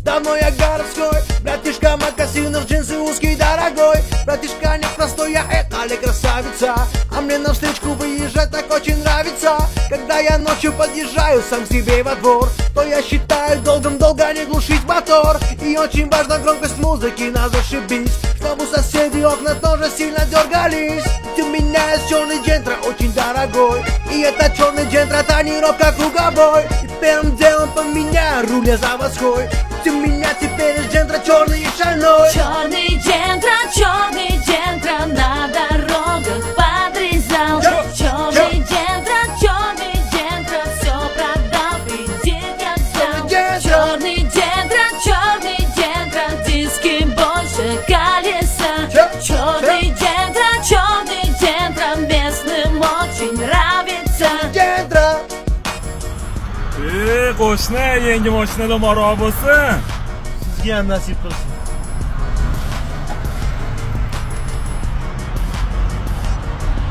Давно я городской, братишка, мокасины в джинсы узкий дорогой. Братишка непростой, я это ли красавица? А мне навстречу выезжать так очень нравится. Когда я ночью подъезжаю сам к себе во двор, то я считаю долгом долго не глушить мотор. И очень важна громкость музыки, надо зашибись, чтобы соседи окна тоже сильно дергались. Ведь у меня есть черный джентра, очень дорогой. И это черный джентра, тонировка круговой. И первым делом поменяю руль заводской. Ведь у меня теперь есть джентра черный и шальной. Черный джентра на дорогах подрезал. Черный джентра, все продал, иди как взял. Черный джентра, диски больше колеса. Черный джентра, местным очень нравится. Джентра. Qo'shni, yangi mashina maro bo'lsin. Sizga ham nasib qilsin.